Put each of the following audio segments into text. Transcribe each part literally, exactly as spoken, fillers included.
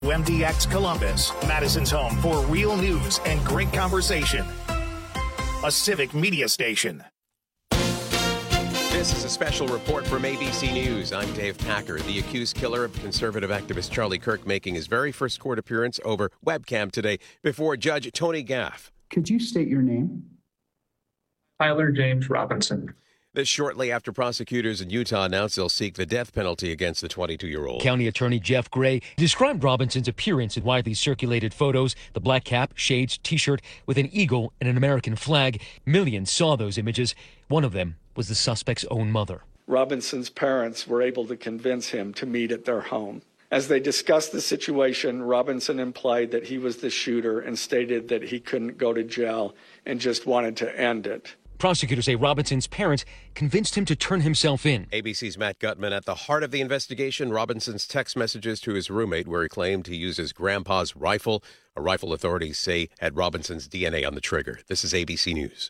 M D X Columbus, Madison's home for real news and great conversation. A civic media station. This is a special report from A B C News. I'm Dave Packer. The accused killer of conservative activist Charlie Kirk making his very first court appearance over webcam today before Judge Tony Gaff. Could you state your name? Tyler James Robinson. This shortly after prosecutors in Utah announced they'll seek the death penalty against the twenty-two-year-old. County Attorney Jeff Gray described Robinson's appearance in widely circulated photos. The black cap, shades, T-shirt with an eagle and an American flag. Millions saw those images. One of them was the suspect's own mother. Robinson's parents were able to convince him to meet at their home. As they discussed the situation, Robinson implied that he was the shooter and stated that he couldn't go to jail and just wanted to end it. Prosecutors say Robinson's parents convinced him to turn himself in. A B C's Matt Gutman. At the heart of the investigation, Robinson's text messages to his roommate where he claimed he used his grandpa's rifle, a rifle authorities say had Robinson's D N A on the trigger. This is A B C News.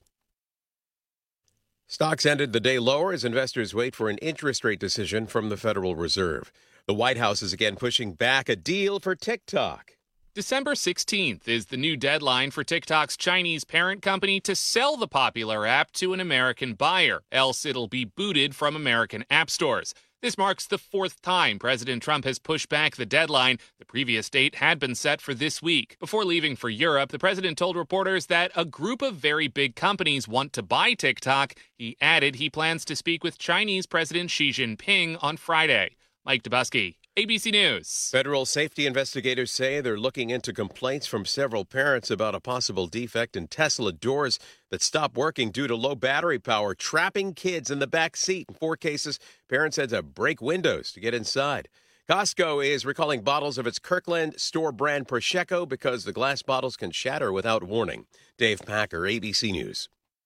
Stocks ended the day lower as investors wait for an interest rate decision from the Federal Reserve. The White House is again pushing back a deal for TikTok. December sixteenth is the new deadline for TikTok's Chinese parent company to sell the popular app to an American buyer, else it'll be booted from American app stores. This marks the fourth time President Trump has pushed back the deadline. The previous date had been set for this week. Before leaving for Europe, the president told reporters that a group of very big companies want to buy TikTok. He added he plans to speak with Chinese President Xi Jinping on Friday. Mike Dubusky, A B C News. Federal safety investigators say they're looking into complaints from several parents about a possible defect in Tesla doors that stopped working due to low battery power, trapping kids in the back seat. In four cases, parents had to break windows to get inside. Costco is recalling bottles of its Kirkland store brand Prosecco because the glass bottles can shatter without warning. Dave Packer, A B C News.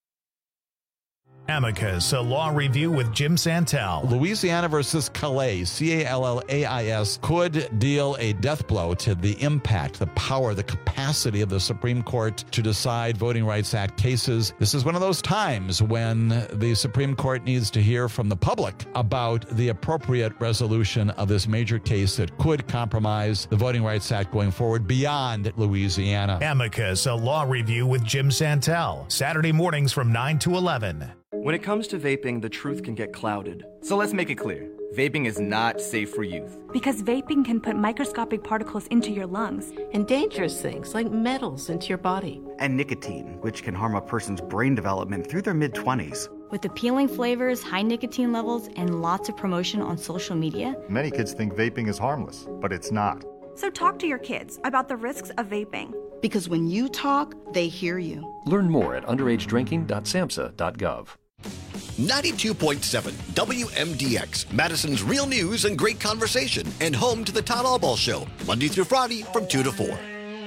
Amicus, a law review with Jim Santel. Louisiana versus Calais, C A L L A I S, could deal a death blow to the impact, the power, the capacity of the Supreme Court to decide Voting Rights Act cases. This is one of those times when the Supreme Court needs to hear from the public about the appropriate resolution of this major case that could compromise the Voting Rights Act going forward beyond Louisiana. Amicus, a law review with Jim Santel. Saturday mornings from nine to eleven. When it comes to vaping, the truth can get clouded. So let's make it clear. Vaping is not safe for youth. Because vaping can put microscopic particles into your lungs. And dangerous things like metals into your body. And nicotine, which can harm a person's brain development through their mid-twenties. With appealing flavors, high nicotine levels, and lots of promotion on social media. Many kids think vaping is harmless, but it's not. So talk to your kids about the risks of vaping. Because when you talk, they hear you. Learn more at underage drinking dot samhsa dot gov. ninety-two point seven W M D X, Madison's real news and great conversation, and home to the Todd Albaugh Show, Monday through Friday from two to four.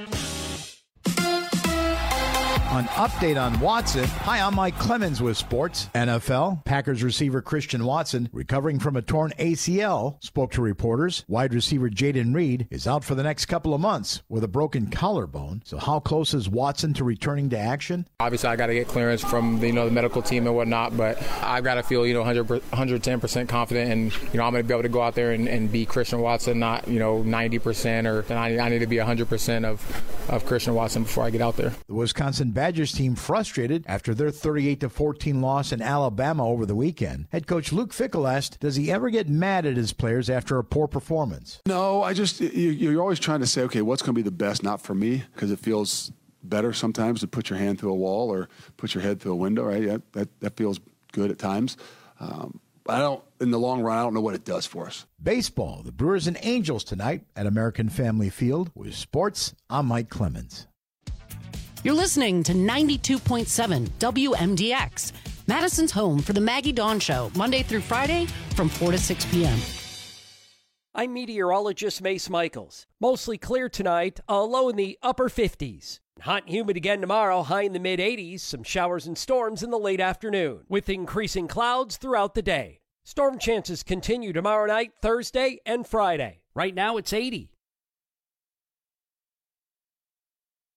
An update on Watson. Hi, I'm Mike Clemens with Sports. N F L, Packers receiver Christian Watson, recovering from a torn A C L, spoke to reporters. Wide receiver Jaden Reed is out for the next couple of months with a broken collarbone. So how close is Watson to returning to action? Obviously, I got to get clearance from the, you know, the medical team and whatnot, but I've got to feel, you know, one hundred ten percent confident, and, you know, I'm going to be able to go out there and, and be Christian Watson, not, you know, ninety percent, or I, I need to be one hundred percent of, of Christian Watson before I get out there. The Wisconsin Badgers team frustrated after their thirty-eight to fourteen loss in Alabama over the weekend. Head coach Luke Fickell asked, does he ever get mad at his players after a poor performance? No, I just, you're always trying to say, okay, what's going to be the best, not for me, because it feels better sometimes to put your hand through a wall or put your head through a window, right? That, that, that feels good at times. Um, but I don't, in the long run, I don't know what it does for us. Baseball, the Brewers and Angels tonight at American Family Field. With sports, I'm Mike Clemens. You're listening to ninety-two point seven W M D X, Madison's home for the Maggie Dawn Show, Monday through Friday from four to six p.m. I'm meteorologist Mace Michaels. Mostly clear tonight, a low in the upper fifties. Hot and humid again tomorrow, high in the mid-eighties. Some showers and storms in the late afternoon, with increasing clouds throughout the day. Storm chances continue tomorrow night, Thursday, and Friday. Right now it's eighty.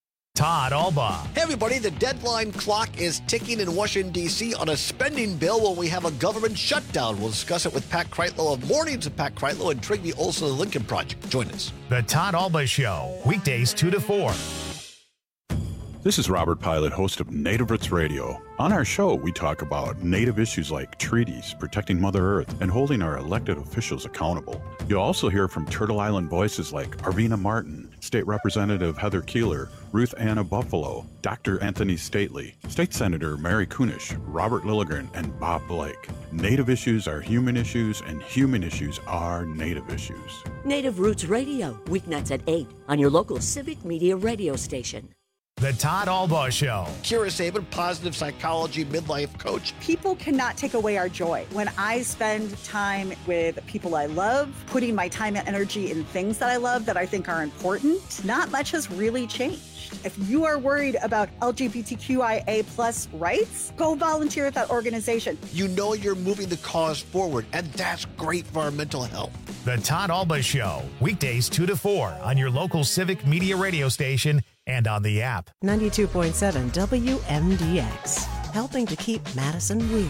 Todd Alba. Hey, everybody, the deadline clock is ticking in Washington, D C on a spending bill when we have a government shutdown. We'll discuss it with Pat Kreitlow of Mornings with Pat Kreitlow and Trigby Olson of the Lincoln Project. Join us. The Todd Alba Show, weekdays two to four. This is Robert Pilot, host of Native Roots Radio. On our show, we talk about Native issues like treaties, protecting Mother Earth, and holding our elected officials accountable. You'll also hear from Turtle Island voices like Arvina Martin, State Representative Heather Keeler, Ruth Anna Buffalo, Doctor Anthony Stately, State Senator Mary Kunish, Robert Lilligren, and Bob Blake. Native issues are human issues, and human issues are Native issues. Native Roots Radio, weeknights at eight on your local civic media radio station. The Todd Alba Show. Kira Sabin, positive psychology midlife coach. People cannot take away our joy. When I spend time with people I love, putting my time and energy in things that I love that I think are important, not much has really changed. If you are worried about L G B T Q I A plus rights, go volunteer at that organization. You know you're moving the cause forward, and that's great for our mental health. The Todd Alba Show, weekdays two to four on your local civic media radio station and on the app. ninety-two point seven W M D X, helping to keep Madison weird.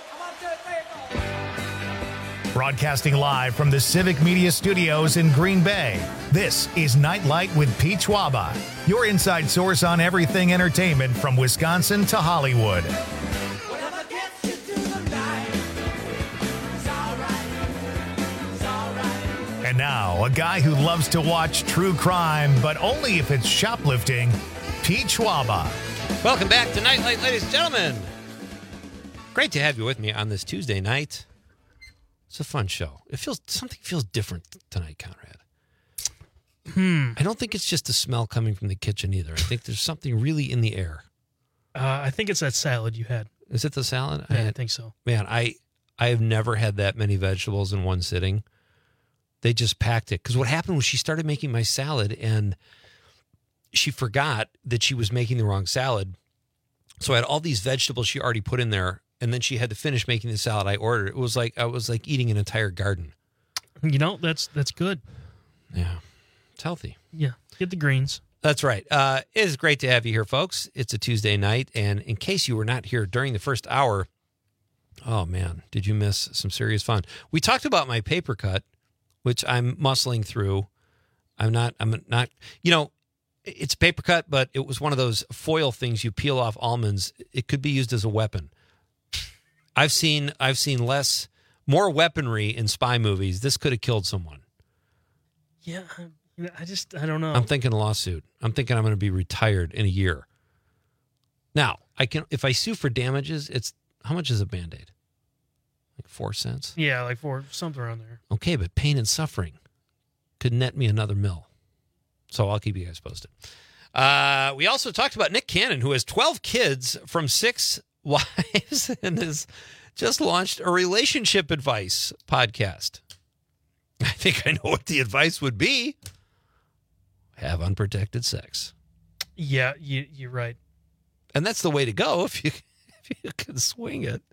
Broadcasting live from the Civic Media Studios in Green Bay, this is Nightlight with Pete Schwaba, your inside source on everything entertainment from Wisconsin to Hollywood. And now, a guy who loves to watch true crime, but only if it's shoplifting, Pete Schwaba. Welcome back to Nightlight, ladies and gentlemen. Great to have you with me on this Tuesday night. It's a fun show. It feels something feels different tonight, Conrad. Hmm. I don't think it's just the smell coming from the kitchen either. I think there's something really in the air. Uh, I think it's that salad you had. Is it the salad? Yeah, I, I think so. Man, I I have never had that many vegetables in one sitting. They just packed it. Because what happened was she started making my salad and she forgot that she was making the wrong salad. So I had all these vegetables she already put in there, and then she had to finish making the salad I ordered. It was like I was like eating an entire garden. You know, that's that's good. Yeah. It's healthy. Yeah. Get the greens. That's right. Uh, it is great to have you here, folks. It's a Tuesday night, and in case you were not here during the first hour, oh man, did you miss some serious fun? We talked about my paper cut, which I'm muscling through. I'm not, I'm not, you know, it's a paper cut, but it was one of those foil things you peel off almonds. It could be used as a weapon. I've seen, I've seen less, more weaponry in spy movies. This could have killed someone. Yeah. I just, I don't know. I'm thinking a lawsuit. I'm thinking I'm going to be retired in a year. Now, I can, if I sue for damages, it's, how much is a Band-Aid? Like four cents? Yeah, like four, something around there. Okay, but pain and suffering could net me another mill. So I'll keep you guys posted. Uh, we also talked about Nick Cannon, who has twelve kids from six wives and has just launched a relationship advice podcast. I think I know what the advice would be. Have unprotected sex. Yeah, you, you're right. And that's the way to go if you, if you can swing it.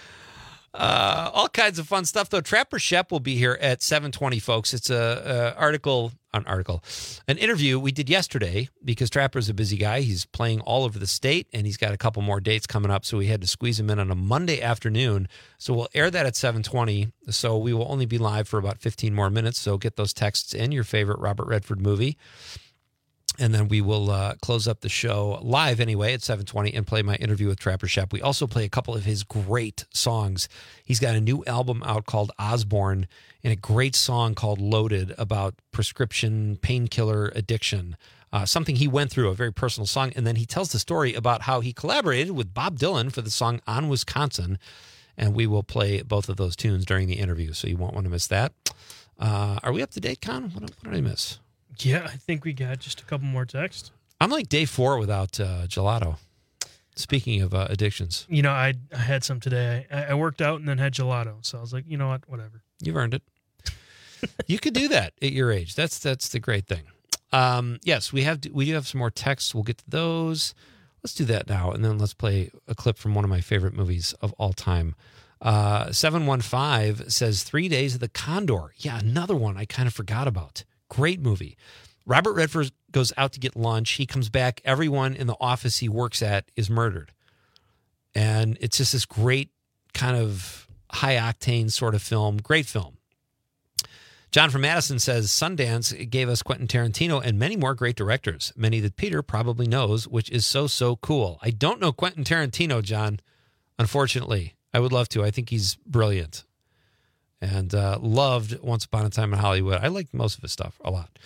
Uh, all kinds of fun stuff, though. Trapper Shep will be here at seven twenty, folks. It's a, a article, an article, an interview we did yesterday because Trapper's a busy guy. He's playing all over the state, and he's got a couple more dates coming up, so we had to squeeze him in on a Monday afternoon. So we'll air that at seven twenty, so we will only be live for about fifteen more minutes, so get those texts in, your favorite Robert Redford movie. And then we will uh, close up the show live anyway at seven twenty and play my interview with Trapper Shep. We also play a couple of his great songs. He's got a new album out called Osborne and a great song called Loaded about prescription painkiller addiction, uh, something he went through, a very personal song. And then he tells the story about how he collaborated with Bob Dylan for the song On Wisconsin. And we will play both of those tunes during the interview, so you won't want to miss that. Uh, are we up to date, Con? What, what did I miss? Yeah, I think we got just a couple more texts. I'm like day four without uh, gelato. Speaking of uh, addictions. You know, I I had some today. I, I worked out and then had gelato. So I was like, you know what? Whatever. You've earned it. You could do that at your age. That's that's the great thing. Um, yes, we have we do have some more texts. We'll get to those. Let's do that now. And then let's play a clip from one of my favorite movies of all time. Uh, seven one five says Three Days of the Condor. Yeah, another one I kind of forgot about. Great movie. Robert Redford goes out to get lunch. He comes back. Everyone in the office he works at is murdered. And it's just this great kind of high-octane sort of film. Great film. John from Madison says, Sundance gave us Quentin Tarantino and many more great directors, many that Peter probably knows, which is so, so cool. I don't know Quentin Tarantino, John, unfortunately. I would love to. I think he's brilliant. And uh, loved Once Upon a Time in Hollywood. I like most of his stuff a lot.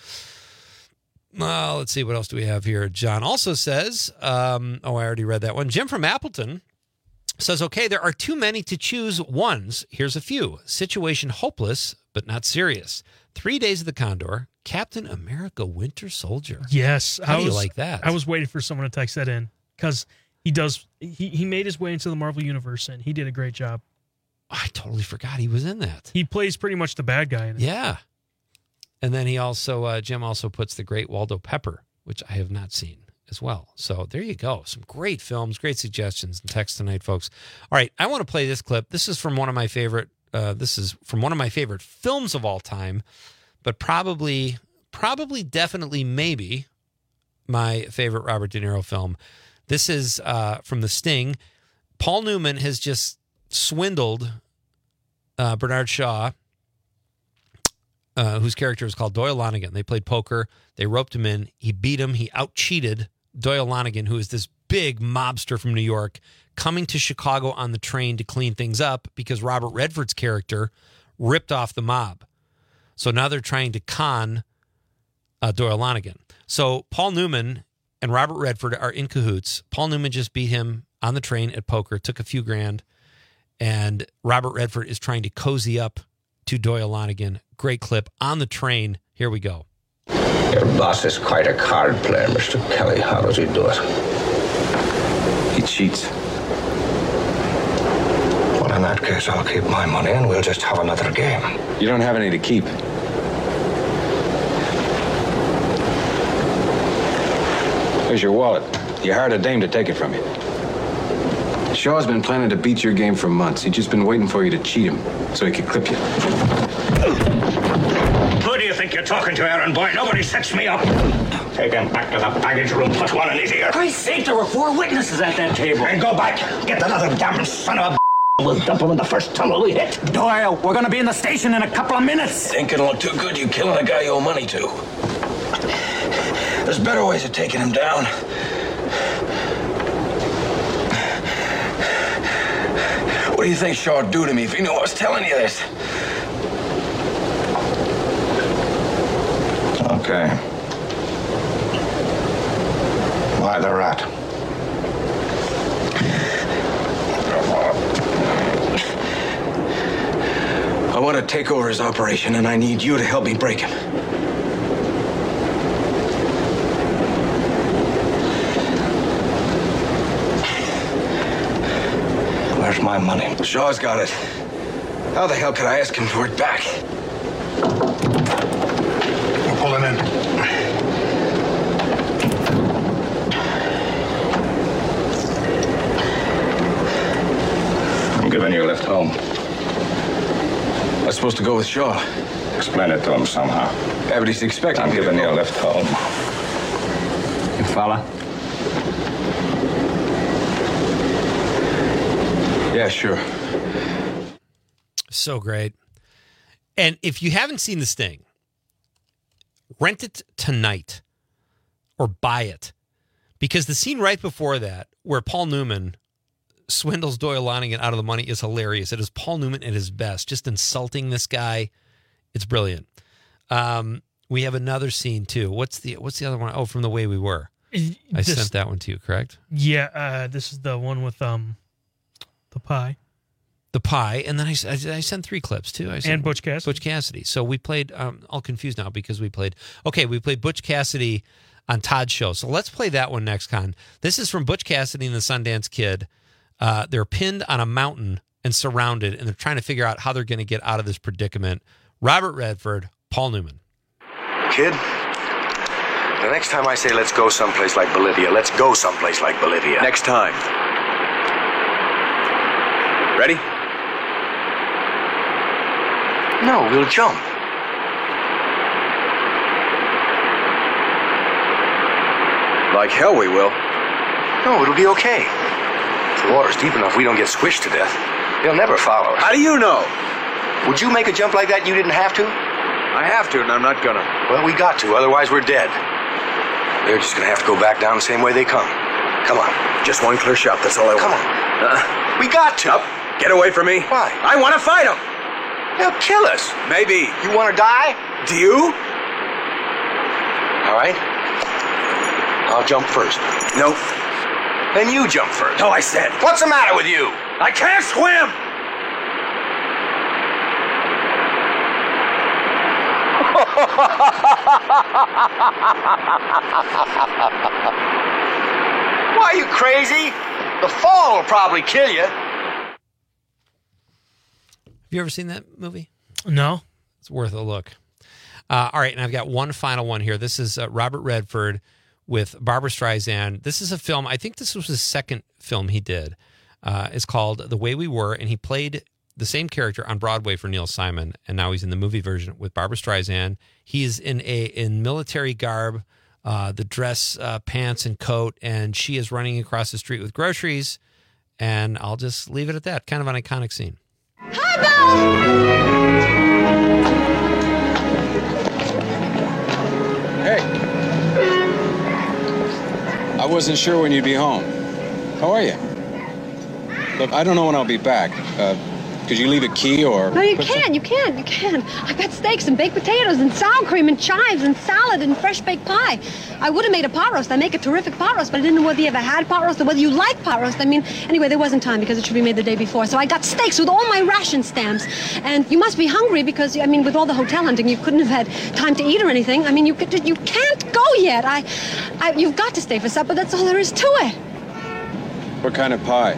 Well, let's see. What else do we have here? John also says, um, oh, I already read that one. Jim from Appleton says, okay, there are too many to choose ones. Here's a few. Situation Hopeless, but not serious. Three Days of the Condor. Captain America Winter Soldier. Yes. How I do was, you like that? I was waiting for someone to text that in because he does. He, he made his way into the Marvel Universe, and he did a great job. I totally forgot he was in that. He plays pretty much the bad guy in it. Yeah. And then he also, uh, Jim also puts The Great Waldo Pepper, which I have not seen as well. So there you go. Some great films, great suggestions and text tonight, folks. All right. I want to play this clip. This is from one of my favorite, uh, this is from one of my favorite films of all time, but probably, probably, definitely, maybe my favorite Robert De Niro film. This is uh, from The Sting. Paul Newman has just swindled uh, Bernard Shaw, uh, whose character is called Doyle Lonigan. They played poker. They roped him in. He beat him. He out-cheated Doyle Lonigan, who is this big mobster from New York, coming to Chicago on the train to clean things up because Robert Redford's character ripped off the mob. So now they're trying to con uh, Doyle Lonigan. So Paul Newman and Robert Redford are in cahoots. Paul Newman just beat him on the train at poker, took a few grand, and Robert Redford is trying to cozy up to Doyle Lonigan. Great clip on the train. Here we go. Your boss is quite a card player, Mister Kelly. How does he do it? He cheats. Well, in that case, I'll keep my money and we'll just have another game. You don't have any to keep. Here's your wallet. You hired a dame to take it from you. Shaw's been planning to beat your game for months. He's just been waiting for you to cheat him so he could clip you. Who do you think you're talking to, Aaron boy? Nobody sets me up. Take him back to the baggage room. Put one in his ear. Christ's sake, there were four witnesses at that table. And go back. Get that other damn son of a We'll dump him in the first tunnel we hit. Doyle, we're going to be in the station in a couple of minutes. Think it'll look too good you killing a guy you owe money to. There's better ways of taking him down. What do you think Shaw would do to me if he knew I was telling you this? Okay. Why the rat? I want to take over his operation, and I need you to help me break him. Where's my money? Shaw's got it. How the hell could I ask him for it back? We're pulling in. I'm giving you a lift home. I was supposed to go with Shaw. Explain it to him somehow. Everybody's expecting I'm giving you a lift home. You follow? Yeah, sure. So great. And if you haven't seen The Sting, rent it tonight or buy it. Because the scene right before that, where Paul Newman swindles Doyle Lonigan out of the money, is hilarious. It is Paul Newman at his best, just insulting this guy. It's brilliant. Um, we have another scene too. What's the what's the other one? Oh, From the Way We Were. I This- sent that one to you, correct? Yeah, uh, this is the one with um, the pie. The pie, and then I, I, I sent three clips too. I sent And Butch Cassidy. Butch Cassidy. So we played. Um, all confused now because we played. Okay, we played Butch Cassidy on Todd's show. So let's play that one next, Con. This is from Butch Cassidy and the Sundance Kid. Uh, they're pinned on a mountain and surrounded, and they're trying to figure out how they're going to get out of this predicament. Robert Redford, Paul Newman. Kid, the next time I say let's go someplace like Bolivia, let's go someplace like Bolivia. Next time. Ready? No, we'll jump. Like hell we will. No, it'll be okay. If the water's deep enough, we don't get squished to death. They'll never follow us. How do you know? Would you make a jump like that and you didn't have to? I have to, and I'm not gonna. Well, we got to, otherwise we're dead. They're just gonna have to go back down the same way they come. Come on. Just one clear shot, that's all I want. Come on. Uh, we got to. Up. Get away from me. Why? I want to fight them. They'll kill us. Maybe. You want to die? Do you? All right. I'll jump first. No. Then you jump first. No, I said. What's the matter with you? I can't swim. Why, are you crazy? The fall will probably kill you. Have you ever seen that movie? No. It's worth a look. Uh, all right, and I've got one final one here. This is uh, Robert Redford with Barbra Streisand. This is a film, I think this was his second film he did. Uh, it's called The Way We Were, and he played the same character on Broadway for Neil Simon, and now he's in the movie version with Barbra Streisand. He's in a in military garb, uh, the dress, uh, pants, and coat, and she is running across the street with groceries, and I'll just leave it at that. Kind of an iconic scene. Hey. I wasn't sure when you'd be home. How are you? Look, I don't know when I'll be back. Uh, could you leave a key or... No, you can't. You can't. You can't. I've got steaks and baked potatoes and sour cream and chives and salad and fresh baked pie. I would have made a pot roast. I make a terrific pot roast, but I didn't know whether you ever had pot roast or whether you like pot roast. I mean, anyway, there wasn't time because it should be made the day before. So I got steaks with all my ration stamps. And you must be hungry because, I mean, with all the hotel hunting, you couldn't have had time to eat or anything. I mean, you could, you can't go yet. I, I, you've got to stay for supper. That's all there is to it. What kind of pie?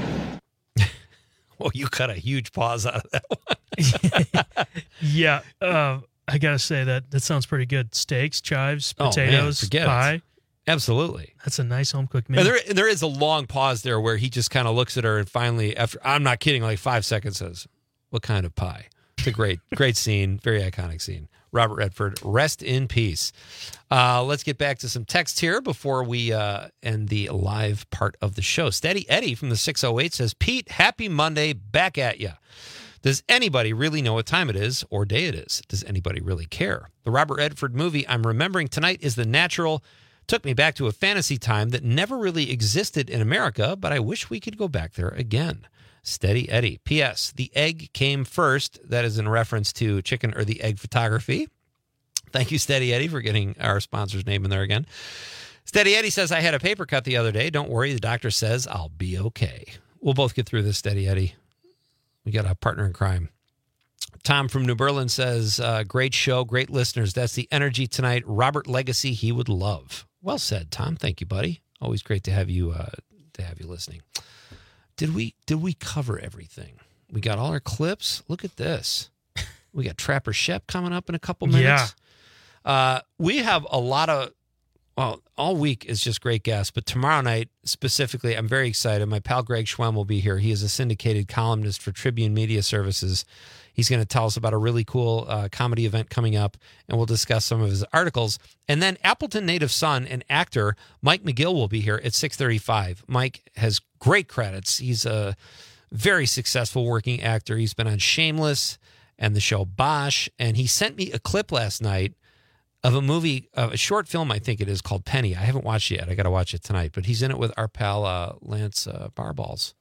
Well, you cut a huge pause out of that one. Yeah, uh, I gotta say that that sounds pretty good. Steaks, chives, Oh, man, potatoes, forget it. pie. Absolutely. That's a nice home cooked meal. And there, there is a long pause there where he just kind of looks at her and finally, after I'm not kidding, like five seconds says, "What kind of pie?" It's a great, great scene, very iconic scene. Robert Redford, rest in peace. Uh, let's get back to some text here before we uh, end the live part of the show. Steady Eddie from the six oh eight says, Pete, happy Monday, back at ya. Does anybody really know what time it is or day it is? Does anybody really care? The Robert Redford movie I'm remembering tonight is The Natural. Took me back to a fantasy time that never really existed in America, but I wish we could go back there again. Steady Eddie. P S. The egg came first. That is in reference to Chicken or the Egg Photography. Thank you, Steady Eddie, for getting our sponsor's name in there again. Steady Eddie says, I had a paper cut the other day. Don't worry. The doctor says I'll be okay. We'll both get through this, Steady Eddie. We got a partner in crime. Tom from New Berlin says, uh, great show, great listeners. That's the energy tonight. Robert Legacy he would love. Well said, Tom. Thank you, buddy. Always great to have you uh, to have you listening. Did we did we cover everything? We got all our clips. Look at this. We got Trapper Shep coming up in a couple minutes. Yeah. Uh, we have a lot of, well, all week is just great guests, but tomorrow night specifically, I'm very excited. My pal Greg Schwem will be here. He is a syndicated columnist for Tribune Media Services. He's going to tell us about a really cool uh, comedy event coming up, and we'll discuss some of his articles. And then Appleton native son and actor Mike McGill will be here at six thirty-five. Mike has great credits. He's a very successful working actor. He's been on Shameless and the show Bosch, and he sent me a clip last night of a movie, uh, a short film, I think it is, called Penny. I haven't watched it yet. I got to watch it tonight. But he's in it with our pal uh, Lance uh, Barballs.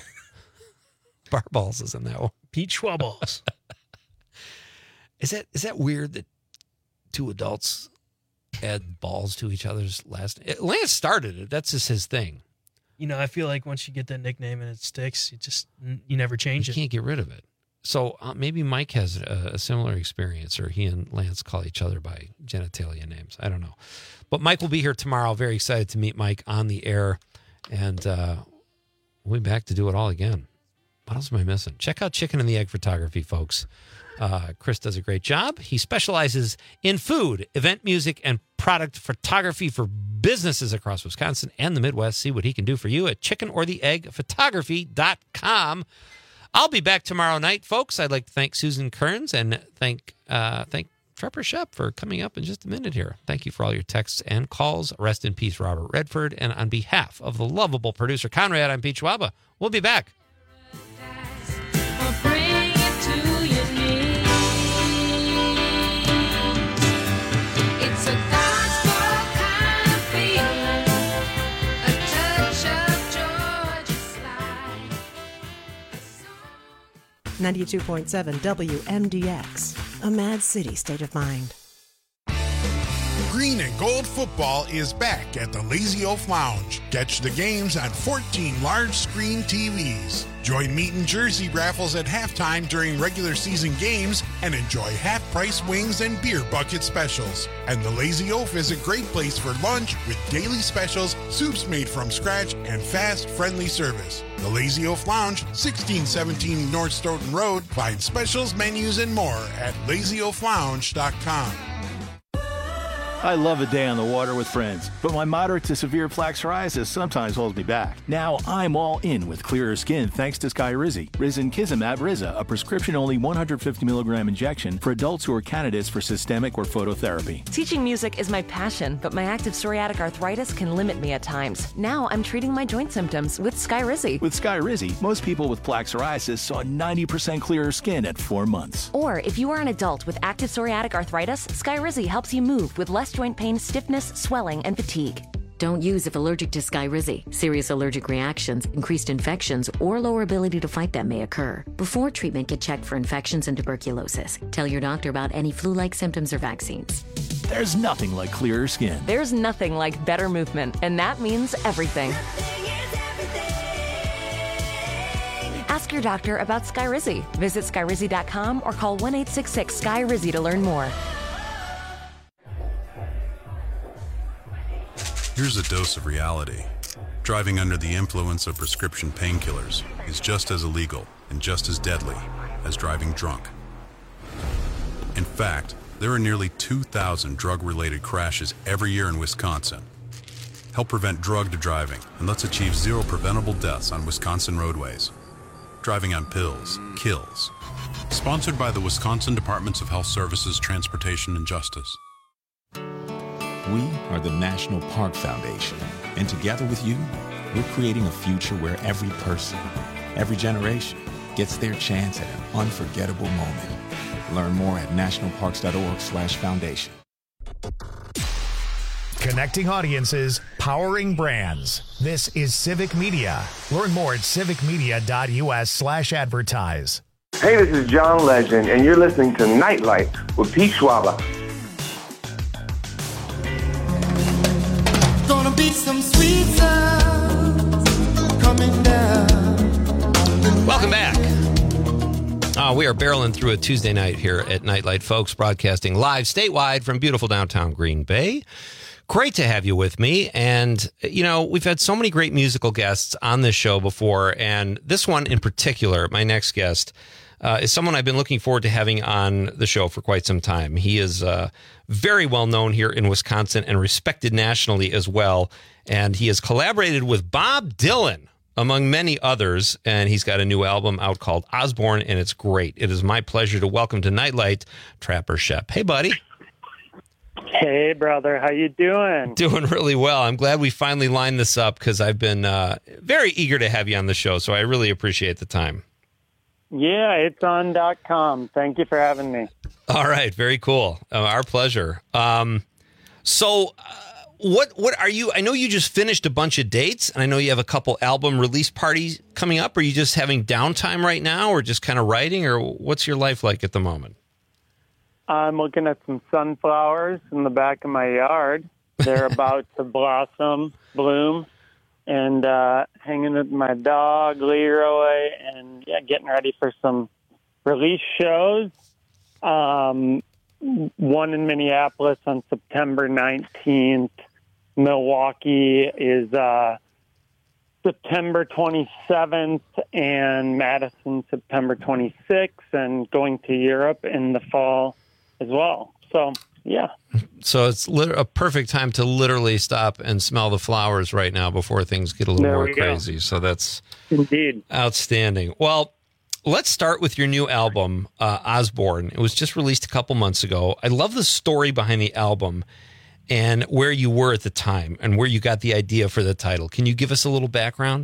Barballs is in that one. Pete Schwaballs. Is that is that weird that two adults add balls to each other's last name? Lance started it. That's just his thing. You know, I feel like once you get that nickname and it sticks, you just you never change you it. You can't get rid of it. So uh, maybe Mike has a, a similar experience, or he and Lance call each other by genitalia names. I don't know. But Mike will be here tomorrow. Very excited to meet Mike on the air. And uh, we'll be back to do it all again. What else am I missing? Check out Chicken and the Egg Photography, folks. Uh, Chris does a great job. He specializes in food, event music, and product photography for businesses across Wisconsin and the Midwest. See what he can do for you at chicken or the egg photography dot com. I'll be back tomorrow night, folks. I'd like to thank Susan Kearns and thank uh, thank Trapper Shep for coming up in just a minute here. Thank you for all your texts and calls. Rest in peace, Robert Redford. And on behalf of the lovable producer Conrad, I'm Pete Schwaba. We'll be back. ninety-two point seven W M D X, a Mad City state of mind. Green and Gold football is back at the Lazy Oaf Lounge. Catch the games on fourteen large-screen T Vs. Join meat and jersey raffles at halftime during regular season games and enjoy half-price wings and beer bucket specials. And the Lazy Oaf is a great place for lunch with daily specials, soups made from scratch, and fast, friendly service. The Lazy Oaf Lounge, sixteen seventeen North Stoughton Road. Find specials, menus, and more at lazy oaf lounge dot com. I love a day on the water with friends, but my moderate to severe plaque psoriasis sometimes holds me back. Now I'm all in with clearer skin thanks to Skyrizi. Risankizumab Riza, a prescription-only one hundred fifty milligram injection for adults who are candidates for systemic or phototherapy. Teaching music is my passion, but my active psoriatic arthritis can limit me at times. Now I'm treating my joint symptoms with Skyrizi. With Skyrizi, most people with plaque psoriasis saw ninety percent clearer skin at four months. Or if you are an adult with active psoriatic arthritis, Skyrizi helps you move with less joint pain, stiffness, swelling, and fatigue. Don't use if allergic to Skyrizi. Serious allergic reactions, increased infections, or lower ability to fight them may occur. Before treatment, get checked for infections and tuberculosis. Tell your doctor about any flu-like symptoms or vaccines. There's nothing like clearer skin. There's nothing like better movement, and that means everything. Ask your doctor about Skyrizi. Visit Skyrizi dot com or call one eight six six S K Y R I Z I to learn more. Here's a dose of reality. Driving under the influence of prescription painkillers is just as illegal and just as deadly as driving drunk. In fact, there are nearly two thousand drug-related crashes every year in Wisconsin. Help prevent drug driving, and let's achieve zero preventable deaths on Wisconsin roadways. Driving on pills kills. Sponsored by the Wisconsin Departments of Health Services, Transportation, and Justice. We are the National Park Foundation, and together with you, we're creating a future where every person, every generation, gets their chance at an unforgettable moment. Learn more at national parks dot org slash foundation. Connecting audiences, powering brands. This is Civic Media. Learn more at civic media dot U S slash advertise. Hey, this is John Legend, and you're listening to Nightlight with Pete Schwaba. Gonna be some sweet sounds coming down. Welcome back. Uh, we are barreling through a Tuesday night here at Nightlight, folks, broadcasting live statewide from beautiful downtown Green Bay. Great to have you with me. And, you know, we've had so many great musical guests on this show before. And this one in particular, my next guest, uh, is someone I've been looking forward to having on the show for quite some time. He is uh, very well known here in Wisconsin and respected nationally as well. And he has collaborated with Bob Dylan, among many others. And he's got a new album out called Osborne, and it's great. It is my pleasure to welcome to Nightlight, Trapper Shep. Hey, buddy. Hey, brother. How you doing? Doing really well. I'm glad we finally lined this up because I've been uh, very eager to have you on the show, so I really appreciate the time. Yeah, it's on dot com. Thank you for having me. All right. Very cool. Uh, our pleasure. Um, so uh, what what are you – I know you just finished a bunch of dates, and I know you have a couple album release parties coming up. Are you just having downtime right now or just kind of writing, or what's your life like at the moment? I'm looking at some sunflowers in the back of my yard. They're about to blossom, bloom, and uh, hanging with my dog, Leroy, and yeah, getting ready for some release shows. Um, one in Minneapolis on September nineteenth. Milwaukee is uh, September twenty-seventh, and Madison September twenty-sixth, and going to Europe in the fall as well. So, yeah. So it's lit- a perfect time to literally stop and smell the flowers right now before things get a little There more we go. crazy. So that's Indeed outstanding. Well, let's start with your new album, uh, Osborne. It was just released a couple months ago. I love the story behind the album and where you were at the time and where you got the idea for the title. Can you give us a little background?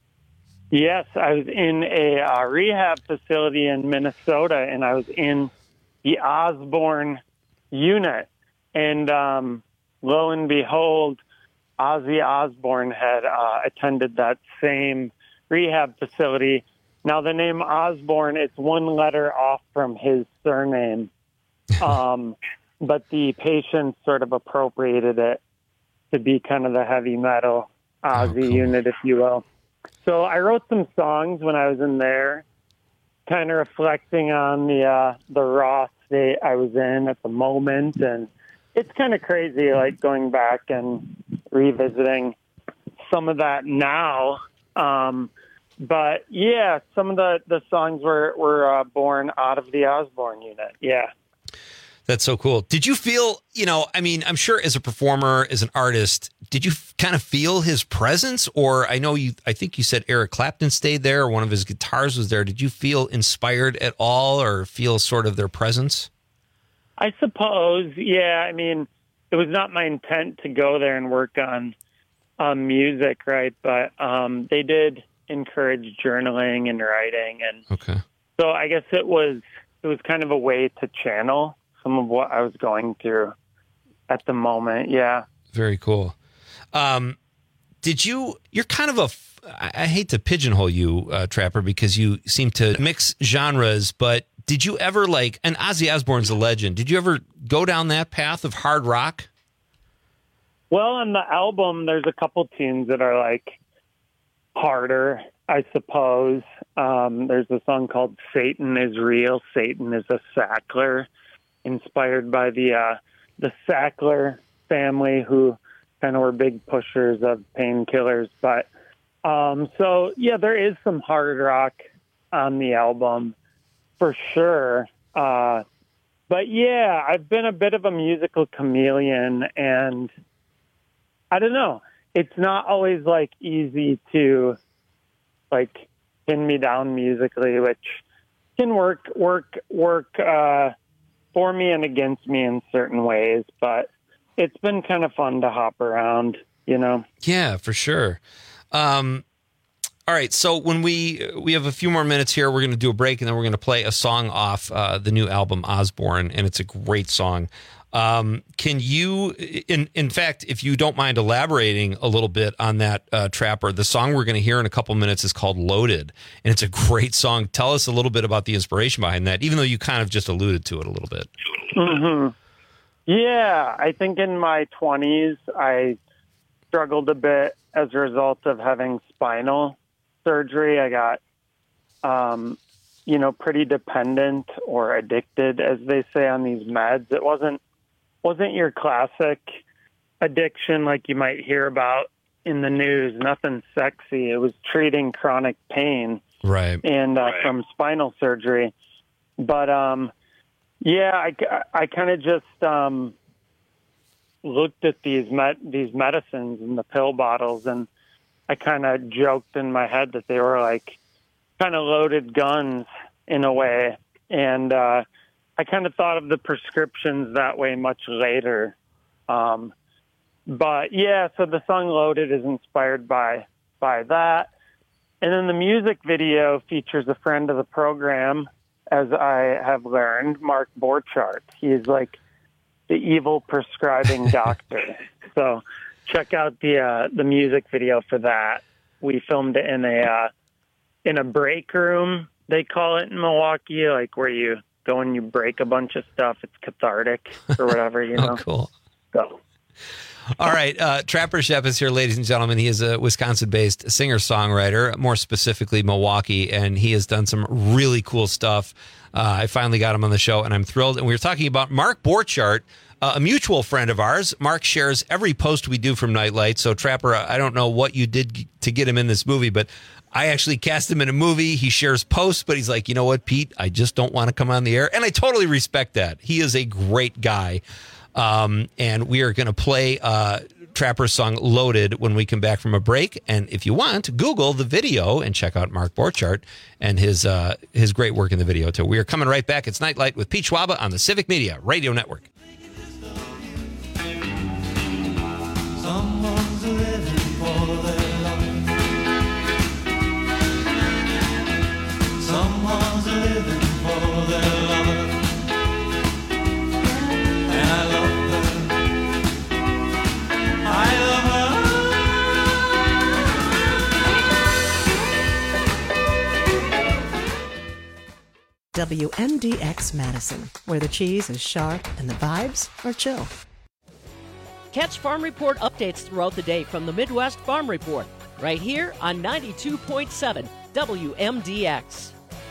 Yes, I was in a uh, rehab facility in Minnesota, and I was in the Osborne unit. And um, lo and behold, Ozzy Osbourne had uh, attended that same rehab facility. Now, the name Osborne, it's one letter off from his surname. Um, but the patients sort of appropriated it to be kind of the heavy metal Ozzy oh, cool. unit, if you will. So I wrote some songs when I was in there, kind of reflecting on the uh, the raw state I was in at the moment. And it's kind of crazy, like going back and revisiting some of that now. Um, but yeah, some of the, the songs were, were uh, born out of the Osborne unit. Yeah. That's so cool. Did you feel, you know, I mean, I'm sure as a performer, as an artist, did you f- kind of feel his presence? Or I know you, I think you said Eric Clapton stayed there, or one of his guitars was there. Did you feel inspired at all or feel sort of their presence? I suppose, yeah. I mean, it was not my intent to go there and work on um, music, right? But um, they did encourage journaling and writing. And okay. So I guess it was, it was kind of a way to channel some of what I was going through at the moment. Yeah. Very cool. Um, did you, you're kind of a, I, I hate to pigeonhole you, uh, Trapper, because you seem to mix genres, but did you ever like, and Ozzy Osbourne's a legend, did you ever go down that path of hard rock? Well, on the album, there's a couple tunes that are like harder, I suppose. Um, there's a song called Satan is Real, Satan is a Sackler, inspired by the uh, the Sackler family, who kind of were big pushers of painkillers. But um, so, yeah, there is some hard rock on the album for sure. Uh, but yeah, I've been a bit of a musical chameleon, and I don't know. It's not always like easy to like pin me down musically, which can work, work, work, uh, for me and against me in certain ways, but it's been kind of fun to hop around, you know? Yeah, for sure. Um, all right. So when we, we have a few more minutes here, we're going to do a break and then we're going to play a song off uh, the new album Osborne. And it's a great song. Um, can you, in, in fact, if you don't mind elaborating a little bit on that, uh, Trapper, the song we're going to hear in a couple minutes is called Loaded, and it's a great song. Tell us a little bit about the inspiration behind that, even though you kind of just alluded to it a little bit. Mm-hmm. Yeah, I think in my twenties, I struggled a bit as a result of having spinal surgery. I got, um, you know, pretty dependent or addicted, as they say, on these meds. It wasn't, wasn't your classic addiction like you might hear about in the news. Nothing sexy. It was treating chronic pain, right? And uh, right. from spinal surgery. But um, yeah, I, I kind of just um, looked at these med- these medicines and the pill bottles, and I kind of joked in my head that they were like kind of loaded guns in a way, and uh, I kind of thought of the prescriptions that way much later. Um, but yeah, so the song Loaded is inspired by, by that. And then the music video features a friend of the program, as I have learned, Mark Borchardt. He's like the evil prescribing doctor. So check out the, uh, the music video for that. We filmed it in a, uh, in a break room, they call it in Milwaukee, like where you go and you break a bunch of stuff. It's cathartic or whatever, you know. Oh, cool. So. All right. Uh, Trapper Shep is here, ladies and gentlemen. He is a Wisconsin-based singer-songwriter, more specifically Milwaukee, and he has done some really cool stuff. Uh, I finally got him on the show, and I'm thrilled. And we were talking about Mark Borchardt, uh, a mutual friend of ours. Mark shares every post we do from Nightlight. So, Trapper, I don't know what you did to get him in this movie, but I actually cast him in a movie. He shares posts, but he's like, you know what, Pete, I just don't want to come on the air. And I totally respect that. He is a great guy. Um, and we are going to play uh, Trapper's song Loaded when we come back from a break. And if you want, Google the video and check out Mark Borchardt and his uh, his great work in the video, too. We are coming right back. It's Nightlight with Pete Schwaba on the Civic Media Radio Network. Someone's living for their love. Someone's living for their love. And I love her. I love her. W M D X Madison, where the cheese is sharp and the vibes are chill. Catch Farm Report updates throughout the day from the Midwest Farm Report, right here on ninety-two point seven W M D X.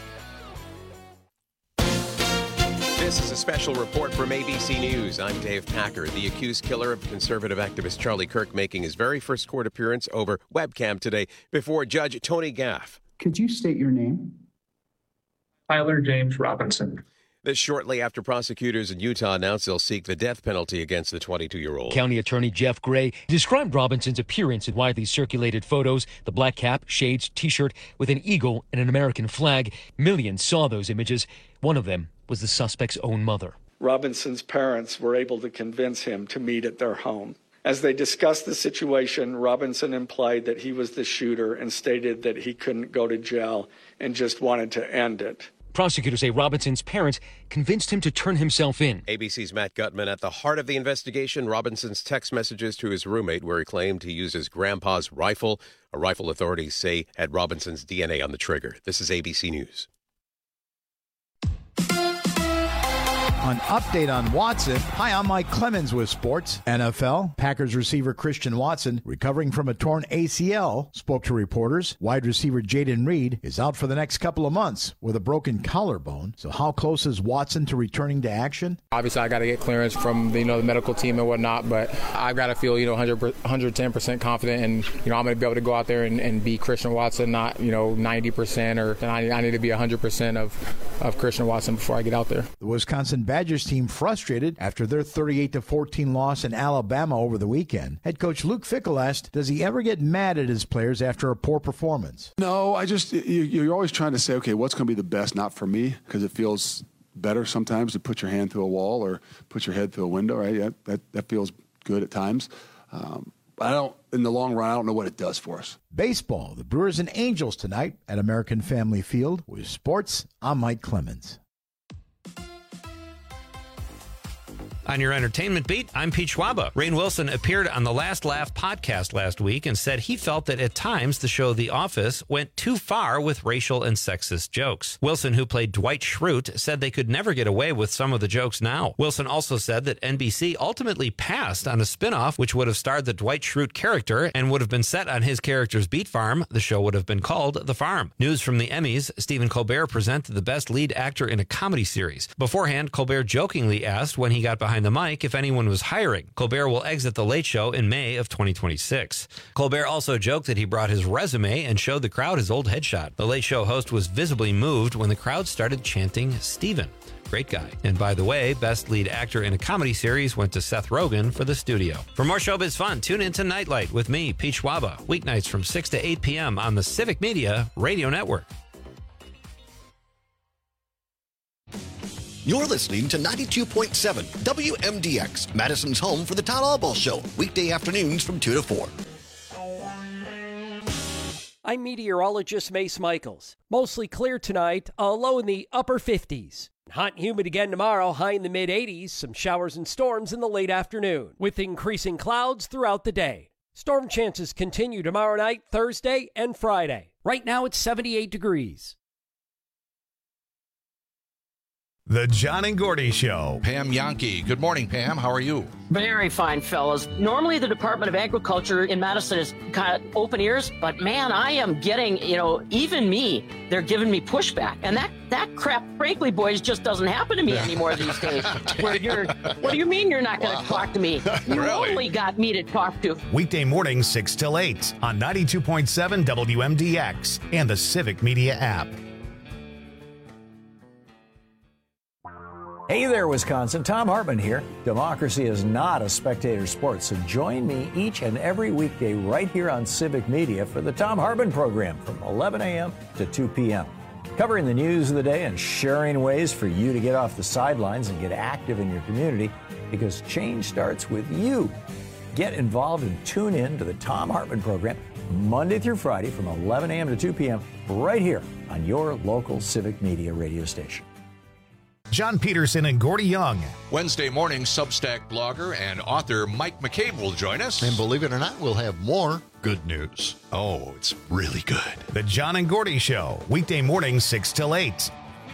This is a special report from A B C News. I'm Dave Packer. The accused killer of conservative activist Charlie Kirk making his very first court appearance over webcam today before Judge Tony Gaff. Could you state your name? Tyler James Robinson. This shortly after prosecutors in Utah announced they'll seek the death penalty against the twenty-two-year-old. County Attorney Jeff Gray described Robinson's appearance in widely circulated photos, the black cap, shades, T-shirt with an eagle and an American flag. Millions saw those images. One of them was the suspect's own mother. Robinson's parents were able to convince him to meet at their home. As they discussed the situation, Robinson implied that he was the shooter and stated that he couldn't go to jail and just wanted to end it. Prosecutors say Robinson's parents convinced him to turn himself in. A B C's Matt Gutman. At the heart of the investigation, Robinson's text messages to his roommate where he claimed he used his grandpa's rifle, a rifle authorities say had Robinson's D N A on the trigger. This is A B C News. An update on Watson. Hi, I'm Mike Clemens with sports. N F L, Packers receiver Christian Watson, recovering from a torn A C L, spoke to reporters. Wide receiver Jaden Reed is out for the next couple of months with a broken collarbone. So how close is Watson to returning to action? Obviously, I got to get clearance from the, you know, the medical team and whatnot, but I've got to feel, you know, one hundred ten percent confident, and, you know, I'm going to be able to go out there and, and be Christian Watson, not, you know, ninety percent, or I, I need to be one hundred percent of, of Christian Watson before I get out there. The Wisconsin Badgers team frustrated after their thirty-eight to fourteen loss in Alabama over the weekend. Head coach Luke Fickell asked, does he ever get mad at his players after a poor performance? No, I just, you, you're always trying to say, okay, what's going to be the best, not for me, because it feels better sometimes to put your hand through a wall or put your head through a window, right? That, that, that feels good at times. Um, I don't, in the long run, I don't know what it does for us. Baseball, the Brewers and Angels tonight at American Family Field. With sports, I'm Mike Clemens. On your entertainment beat, I'm Pete Schwaba. Rainn Wilson appeared on the Last Laugh podcast last week and said he felt that at times the show The Office went too far with racial and sexist jokes. Wilson, who played Dwight Schrute, said they could never get away with some of the jokes now. Wilson also said that N B C ultimately passed on a spinoff which would have starred the Dwight Schrute character and would have been set on his character's beet farm. The show would have been called The Farm. News from the Emmys, Stephen Colbert presented the best lead actor in a comedy series. Beforehand, Colbert jokingly asked when he got behind the mic if anyone was hiring. Colbert will exit The Late Show in May of twenty twenty-six. Colbert also joked that he brought his resume and showed the crowd his old headshot. The Late Show host was visibly moved when the crowd started chanting Stephen. Great guy. And by the way, best lead actor in a comedy series went to Seth Rogen for The Studio. For more showbiz fun, tune into Nightlight with me, Pete Schwaba, weeknights from six to eight p.m. on the Civic Media Radio Network. You're listening to ninety-two point seven W M D X, Madison's home for the Todd Albaugh Show, weekday afternoons from two to four. I'm meteorologist Mace Michaels. Mostly clear tonight, a low in the upper fifties. Hot and humid again tomorrow, high in the mid eighties. Some showers and storms in the late afternoon, with increasing clouds throughout the day. Storm chances continue tomorrow night, Thursday, and Friday. Right now it's seventy-eight degrees. The John and Gordy Show. Pam Yankee. Good morning, Pam. How are you? Very fine, fellas. Normally, the Department of Agriculture in Madison is kind of open ears, but man, I am getting, you know, even me, they're giving me pushback. And that, that crap, frankly, boys, just doesn't happen to me anymore these days. Where you're, what do you mean you're not going to talk to me? You really? Only got me to talk to. Weekday mornings, six till eight on ninety-two point seven W M D X and the Civic Media app. Hey there, there, Wisconsin. Tom Hartman here. Democracy is not a spectator sport, so join me each and every weekday right here on Civic Media for the Tom Hartman program from eleven a.m. to two p.m. Covering the news of the day and sharing ways for you to get off the sidelines and get active in your community, because change starts with you. Get involved and tune in to the Tom Hartman program Monday through Friday from eleven a.m. to two p.m. right here on your local Civic Media radio station. John Peterson and Gordy Young. Wednesday morning, Substack blogger and author Mike McCabe will join us. And believe it or not, we'll have more good news. Oh, it's really good. The John and Gordy Show, weekday mornings six till eight.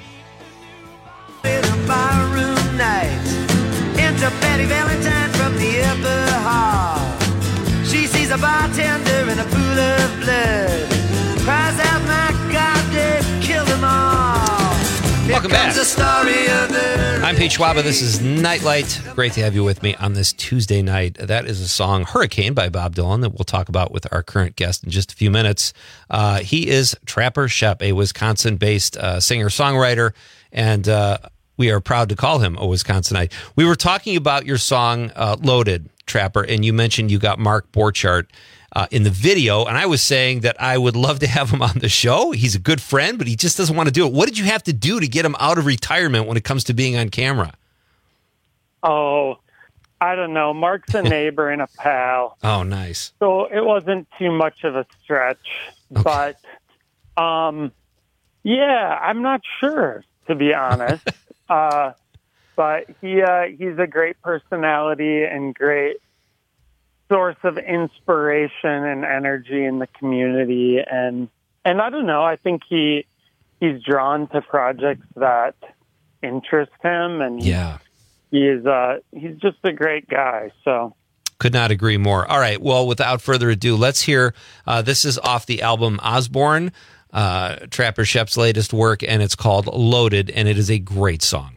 In a barroom night, enter Betty Valentine from the upper hall. She sees a bartender in a pool of blood, cries out, my God, they've killed them all. Welcome back. I'm Pete Schwaba. This is Nightlight. Great to have you with me on this Tuesday night. That is a song, Hurricane, by Bob Dylan, that we'll talk about with our current guest in just a few minutes. Uh, he is Trapper Schoepp, a Wisconsin-based uh, singer-songwriter, and uh, we are proud to call him a Wisconsinite. We were talking about your song, uh, Loaded, Trapper, and you mentioned you got Mark Borchardt Uh, in the video, and I was saying that I would love to have him on the show. He's a good friend, but he just doesn't want to do it. What did you have to do to get him out of retirement when it comes to being on camera? Oh, I don't know. Mark's a neighbor and a pal. Oh, nice. So it wasn't too much of a stretch. Okay. But, um, yeah, I'm not sure, to be honest. uh, but he uh, he's a great personality and great source of inspiration and energy in the community, and and I don't know, I think he he's drawn to projects that interest him, and yeah, he is uh he's just a great guy. So could not agree more. All right, well, without further ado, let's hear uh, this is off the album Osborne, uh, Trapper Schoepp's latest work, and it's called Loaded, and it is a great song.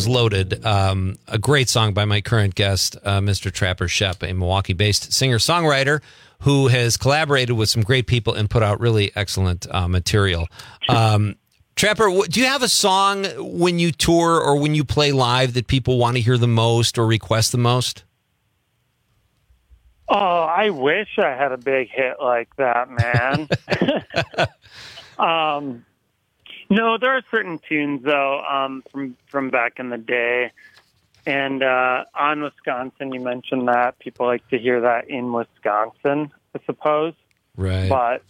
Was Loaded, um, a great song by my current guest, uh, Mister Trapper Schoepp, a Milwaukee-based singer-songwriter who has collaborated with some great people and put out really excellent uh, material. Um, Trapper, do you have a song when you tour or when you play live that people want to hear the most or request the most? Oh, I wish I had a big hit like that, man. um, no, there are certain tunes, though, um, from, from back in the day. And uh, on Wisconsin, you mentioned that. People like to hear that in Wisconsin, I suppose. Right. But,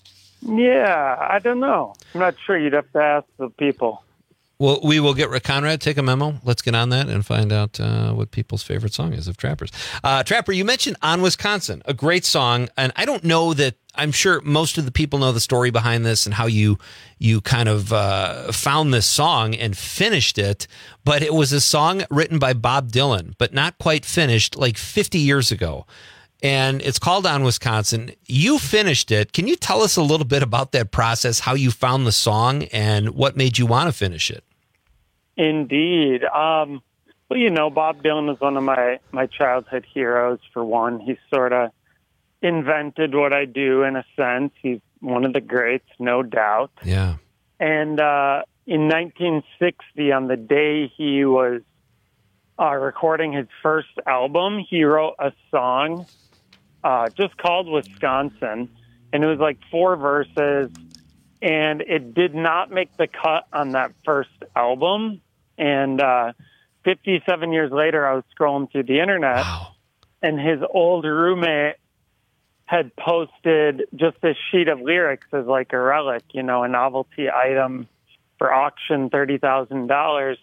yeah, I don't know. I'm not sure. You'd have to ask the people. Well, we will get Conrad, take a memo. Let's get on that and find out uh, what people's favorite song is of Trappers. Uh, Trapper, you mentioned On Wisconsin, a great song. And I don't know that, I'm sure most of the people know the story behind this and how you you kind of uh, found this song and finished it. But it was a song written by Bob Dylan, but not quite finished, like fifty years ago. And it's called On Wisconsin. You finished it. Can you tell us a little bit about that process, how you found the song and what made you want to finish it? Indeed. Um, well, you know, Bob Dylan is one of my, my childhood heroes, for one. He sort of invented what I do, in a sense. He's one of the greats, no doubt. Yeah. And uh, in nineteen sixty, on the day he was uh, recording his first album, he wrote a song uh, just called Wisconsin. And it was like four verses. And it did not make the cut on that first album. And uh, fifty-seven years later, I was scrolling through the internet, wow. and his old roommate had posted just this sheet of lyrics as like a relic, you know, a novelty item for auction, thirty thousand dollars.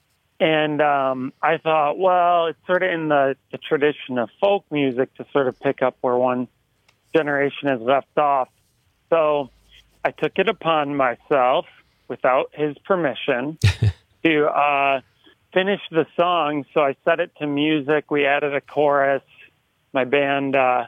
And um, I thought, well, it's sort of in the, the tradition of folk music to sort of pick up where one generation has left off. So I took it upon myself, without his permission, to uh, finish the song. So I set it to music. We added a chorus. My band uh,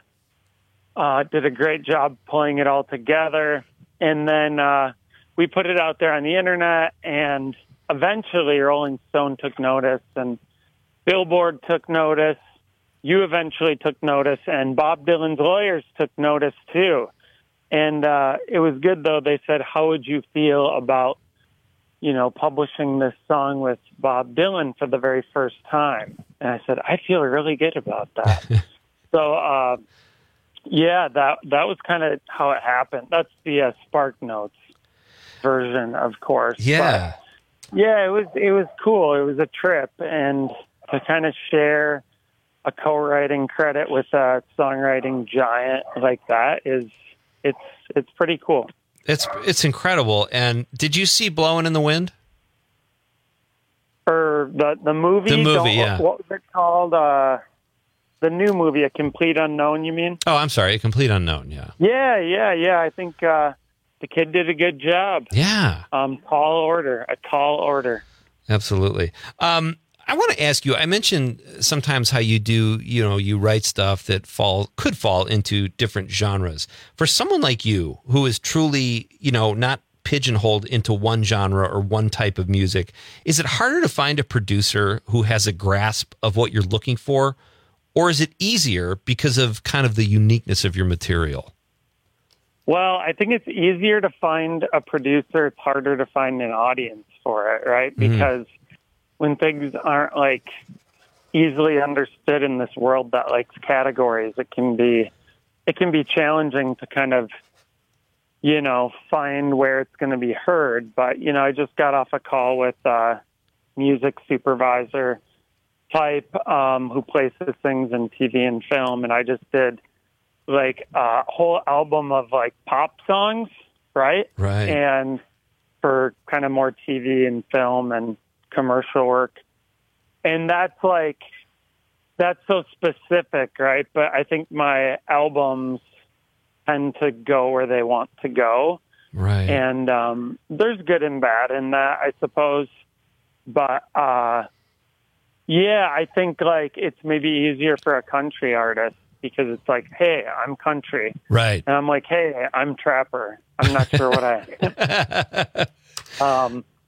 uh, did a great job pulling it all together. And then uh, we put it out there on the internet, and eventually Rolling Stone took notice, and Billboard took notice. You eventually took notice, and Bob Dylan's lawyers took notice too. And uh, it was good, though. They said, how would you feel about, you know, publishing this song with Bob Dylan for the very first time? And I said, I feel really good about that. so, uh, yeah, that that was kind of how it happened. That's the uh, Spark Notes version, of course. Yeah. But, yeah, it was it was cool. It was a trip. And to kind of share a co-writing credit with a songwriting giant like that is... It's it's pretty cool. It's it's incredible. And did you see Blowing in the Wind? Or the the movie? The movie, Don't, yeah. What was it called? Uh, the new movie, A Complete Unknown, you mean? Oh, I'm sorry, A Complete Unknown, yeah. Yeah, yeah, yeah. I think uh, the kid did a good job. Yeah. Um, tall order, a tall order. Absolutely. Um, I want to ask you, I mentioned sometimes how you do, you know, you write stuff that fall could fall into different genres. For someone like you, who is truly, you know, not pigeonholed into one genre or one type of music, is it harder to find a producer who has a grasp of what you're looking for? Or is it easier because of kind of the uniqueness of your material? Well, I think it's easier to find a producer. It's harder to find an audience for it, right? Mm-hmm. Because when things aren't like easily understood in this world that likes categories, it can be it can be challenging to kind of, you know, find where it's going to be heard. But, you know, I just got off a call with a music supervisor type um, who places things in T V and film, and I just did like a whole album of like pop songs, right? Right. And for kind of more T V and film and commercial work. And that's like, that's so specific, right? But I think my albums tend to go where they want to go. Right. And um, there's good and bad in that, I suppose. But uh, yeah, I think like it's maybe easier for a country artist because it's like, hey, I'm country. Right. And I'm like, hey, I'm trapper. I'm not sure what I am. um,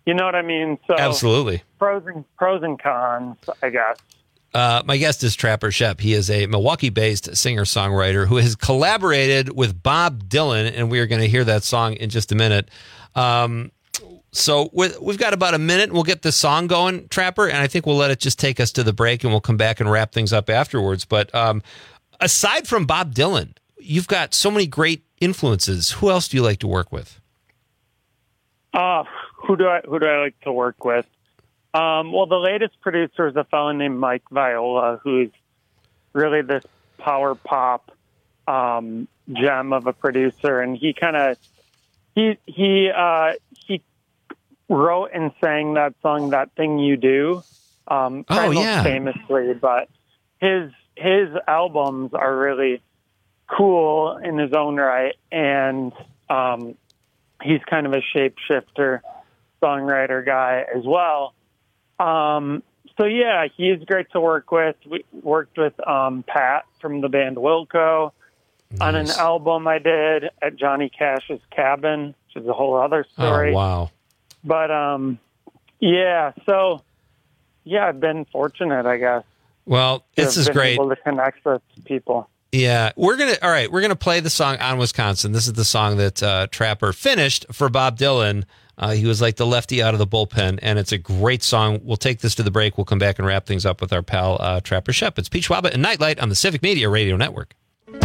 You know what I mean? So Absolutely. Pros and pros and cons, I guess. Uh, my guest is Trapper Schoepp. He is a Milwaukee-based singer-songwriter who has collaborated with Bob Dylan, and we are going to hear that song in just a minute. Um, so with, we've got about a minute. We'll get this song going, Trapper, and I think we'll let it just take us to the break, and we'll come back and wrap things up afterwards. But um, aside from Bob Dylan, you've got so many great influences. Who else do you like to work with? Uh, who do I who do I like to work with? Um, well, the latest producer is a fellow named Mike Viola, who's really this power pop um, gem of a producer, and he kind of he he uh, he wrote and sang that song "That Thing You Do," um, kind oh, of yeah. famously. But his his albums are really cool in his own right, and um, he's kind of a shapeshifter songwriter guy as well. Um, so yeah, he is great to work with. We worked with, um, Pat from the band Wilco nice. on an album I did at Johnny Cash's cabin, which is a whole other story. Oh, wow. But, um, yeah, so yeah, I've been fortunate, I guess. Well, this is been great. Able to connect with people. Yeah, we're going to, all right, we're going to play the song On Wisconsin. This is the song that, uh, Trapper finished for Bob Dylan. Uh, he was like the lefty out of the bullpen, and it's a great song. We'll take this to the break. We'll come back and wrap things up with our pal, uh, Trapper Schoepp. It's Pete Schwaba and Nightlight on the Civic Media Radio Network.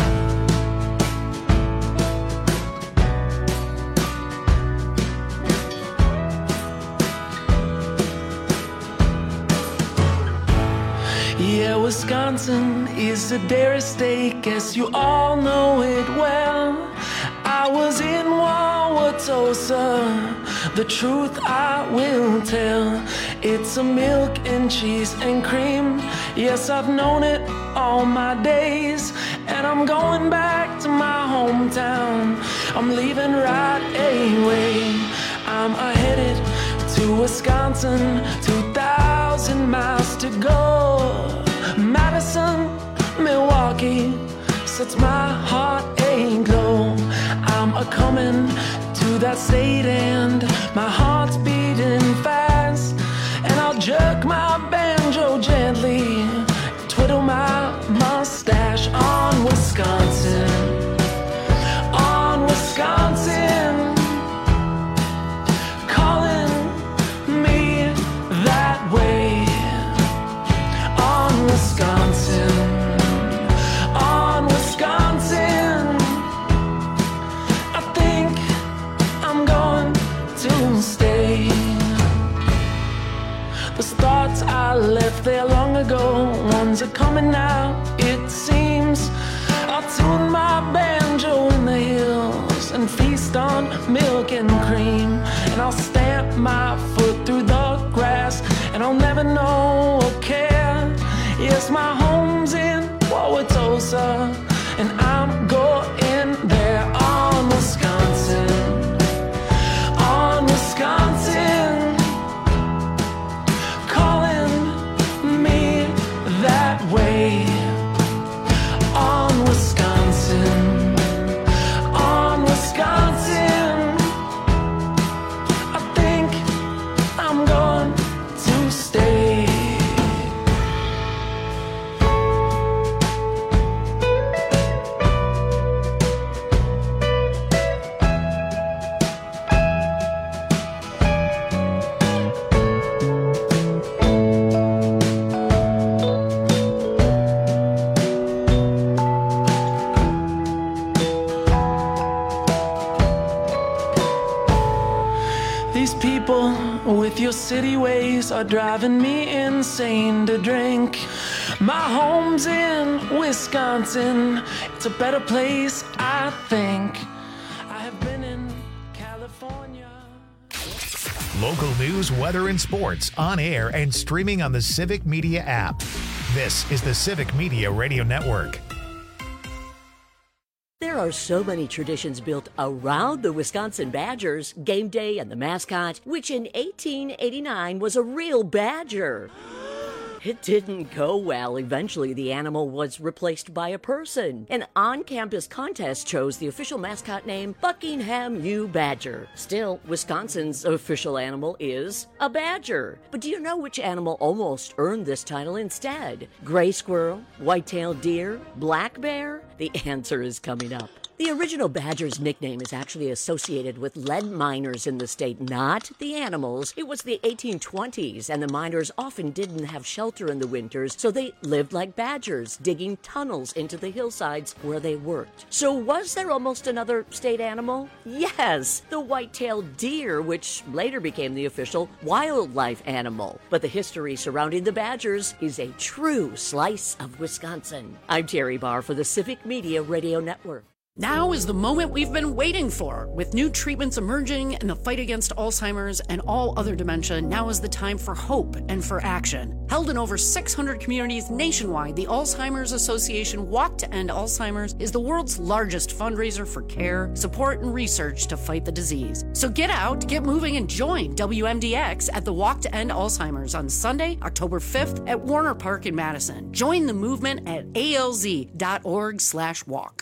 Yeah, Wisconsin is a dairy state, guess you all know it well. I was in Wauwatosa, the truth I will tell. It's a milk and cheese and cream, yes, I've known it all my days. And I'm going back to my hometown, I'm leaving right away. I'm headed to Wisconsin, two thousand miles to go. Madison, Milwaukee, sets my heart aglow. I'm a-coming to that state and my heart's beating fast. And I'll jerk my banjo gently, twiddle my mustache on Wisconsin, on Wisconsin, calling me that way, on Wisconsin, on Wisconsin. I think I'm going to stay. Those thoughts I left there long ago, ones are coming now, it seems. I'll tune my banjo in the hills and feast on milk and cream. And I'll stamp my foot through the grass, and I'll never know or care. Yes, my home's in Wauwatosa, and I'm going there on Wisconsin, on Wisconsin, calling me that way, on Wisconsin, on Wisconsin. I think I'm going to stay. These people with your city ways are driving me insane to drink. My home's in Wisconsin, it's a better place, I think. I have been in California. Local news, weather, and sports on air and streaming on the Civic Media app. This is the Civic Media Radio Network. There are so many traditions built around the Wisconsin Badgers, game day and the mascot, which in eighteen eighty-nine was a real badger. It didn't go well. Eventually, the animal was replaced by a person. An on-campus contest chose the official mascot name Buckingham U. Badger. Still, Wisconsin's official animal is a badger. But do you know which animal almost earned this title instead? Gray squirrel, white-tailed deer, black bear? The answer is coming up. The original badger's nickname is actually associated with lead miners in the state, not the animals. It was the eighteen twenties, and the miners often didn't have shelter in the winters, so they lived like badgers, digging tunnels into the hillsides where they worked. So was there almost another state animal? Yes, the white-tailed deer, which later became the official wildlife animal. But the history surrounding the badgers is a true slice of Wisconsin. I'm Terry Barr for the Civic Media Radio Network. Now is the moment we've been waiting for. With new treatments emerging in the fight against Alzheimer's and all other dementia, now is the time for hope and for action. Held in over six hundred communities nationwide, the Alzheimer's Association Walk to End Alzheimer's is the world's largest fundraiser for care, support, and research to fight the disease. So get out, get moving, and join W M D X at the Walk to End Alzheimer's on Sunday, October fifth at Warner Park in Madison. Join the movement at A L Z dot org slash walk.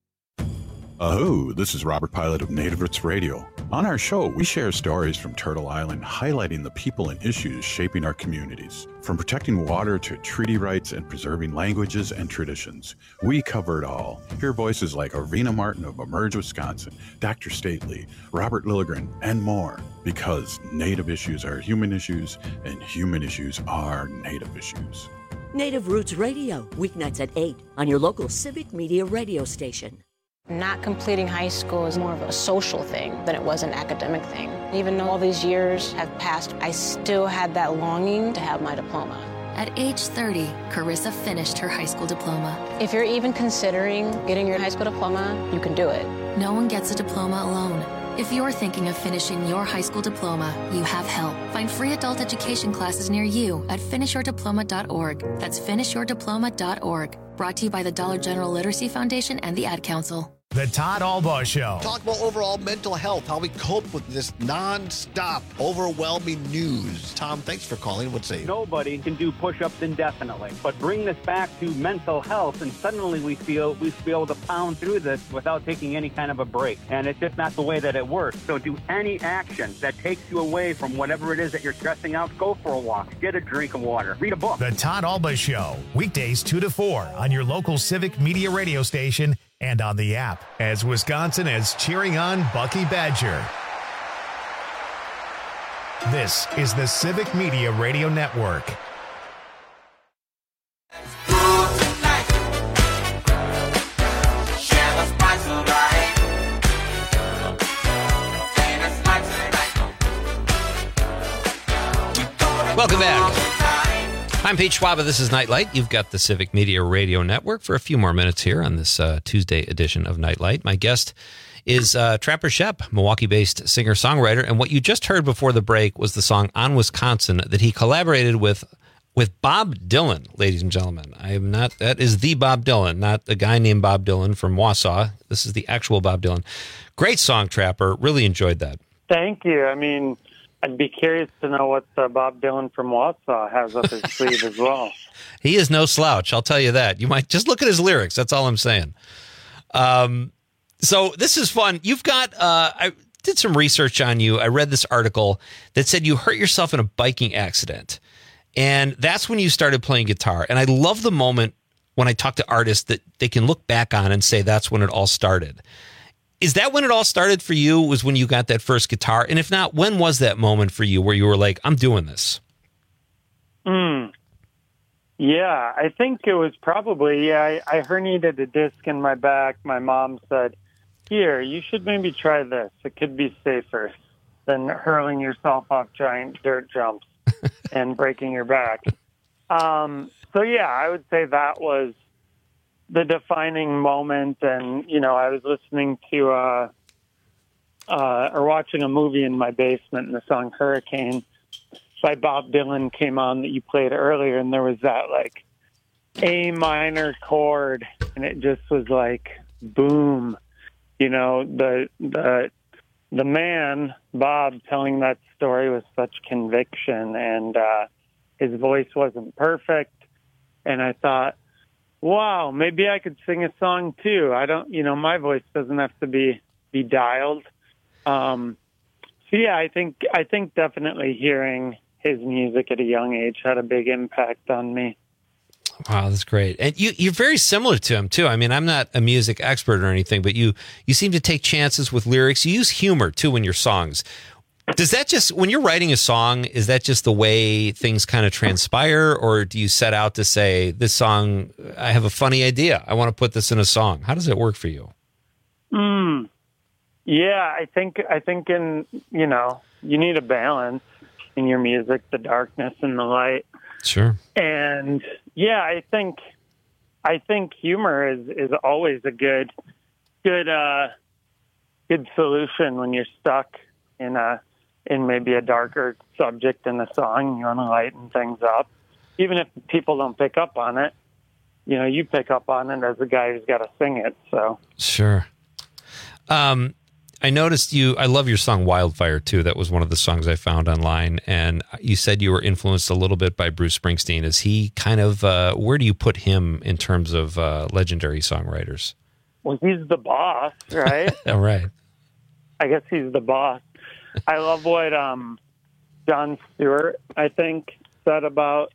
Aho, this is Robert Pilot of Native Roots Radio. On our show, we share stories from Turtle Island highlighting the people and issues shaping our communities. From protecting water to treaty rights and preserving languages and traditions, we cover it all. Hear voices like Arena Martin of Emerge Wisconsin, Doctor Stately, Robert Lilligren, and more. Because Native issues are human issues, and human issues are Native issues. Native Roots Radio, weeknights at eight on your local Civic Media radio station. Not completing high school is more of a social thing than it was an academic thing. Even though all these years have passed, I still had that longing to have my diploma. At age thirty, Carissa finished her high school diploma. If you're even considering getting your high school diploma, you can do it. No one gets a diploma alone. If you're thinking of finishing your high school diploma, you have help. Find free adult education classes near you at finish your diploma dot org. That's finish your diploma dot org. Brought to you by the Dollar General Literacy Foundation and the Ad Council. The Todd Albaugh Show. Talk about overall mental health, how we cope with this non-stop, overwhelming news. Tom, thanks for calling. What's say? Nobody can do push-ups indefinitely, but bring this back to mental health, and suddenly we feel we feel able to pound through this without taking any kind of a break. And it's just not the way that it works. So do any action that takes you away from whatever it is that you're stressing out. Go for a walk. Get a drink of water. Read a book. The Todd Albaugh Show. Weekdays two to four on your local Civic Media radio station and on the app, as Wisconsin is cheering on Bucky Badger. This is the Civic Media Radio Network. Welcome back. I'm Pete Schwaba. This is Nightlight. You've got the Civic Media Radio Network for a few more minutes here on this uh, Tuesday edition of Nightlight. My guest is uh, Trapper Schoepp, Milwaukee-based singer-songwriter. And what you just heard before the break was the song On Wisconsin that he collaborated with with Bob Dylan, ladies and gentlemen. I am not, that is the Bob Dylan, not a guy named Bob Dylan from Wausau. This is the actual Bob Dylan. Great song, Trapper. Really enjoyed that. Thank you. I mean, I'd be curious to know what uh, Bob Dylan from Wausau has up his sleeve as well. He is no slouch, I'll tell you that. You might just look at his lyrics. That's all I'm saying. Um, so this is fun. You've got, uh, I did some research on you. I read this article that said you hurt yourself in a biking accident. And that's when you started playing guitar. And I love the moment when I talk to artists that they can look back on and say that's when it all started. Is that when it all started for you, was when you got that first guitar? And if not, when was that moment for you where you were like, I'm doing this? Mm. Yeah, I think it was probably, yeah, I, I herniated a disc in my back. My mom said, here, you should maybe try this. It could be safer than hurling yourself off giant dirt jumps and breaking your back. Um, so, yeah, I would say that was the defining moment. And, you know, I was listening to uh, uh, or watching a movie in my basement, and the song Hurricane by Bob Dylan came on that you played earlier. And there was that like A minor chord, and it just was like, boom, you know, the, the, the man, Bob, telling that story with such conviction. And, uh, his voice wasn't perfect. And I thought, wow, maybe I could sing a song too. I don't, you know, my voice doesn't have to be, be dialed. Um, so yeah, I think, I think definitely hearing his music at a young age had a big impact on me. Wow, that's great. And you, you're very similar to him, too. I mean, I'm not a music expert or anything, but you, you seem to take chances with lyrics. You use humor, too, in your songs. Does that just, when you're writing a song, is that just the way things kind of transpire? Or do you set out to say, this song, I have a funny idea. I want to put this in a song. How does it work for you? Mm. Yeah, I think, I think in, you know, you need a balance in your music, the darkness and the light. Sure. And yeah, I think I think humor is, is always a good good uh, good solution when you're stuck in a in maybe a darker subject in a song. You want to lighten things up, even if people don't pick up on it. You know, you pick up on it as the guy who's got to sing it. So sure. Um, I noticed you, I love your song Wildfire too. That was one of the songs I found online. And you said you were influenced a little bit by Bruce Springsteen. Is he kind of, uh, where do you put him in terms of uh, legendary songwriters? Well, he's the boss, right? All right. I guess he's the boss. I love what um, Jon Stewart, I think, said about,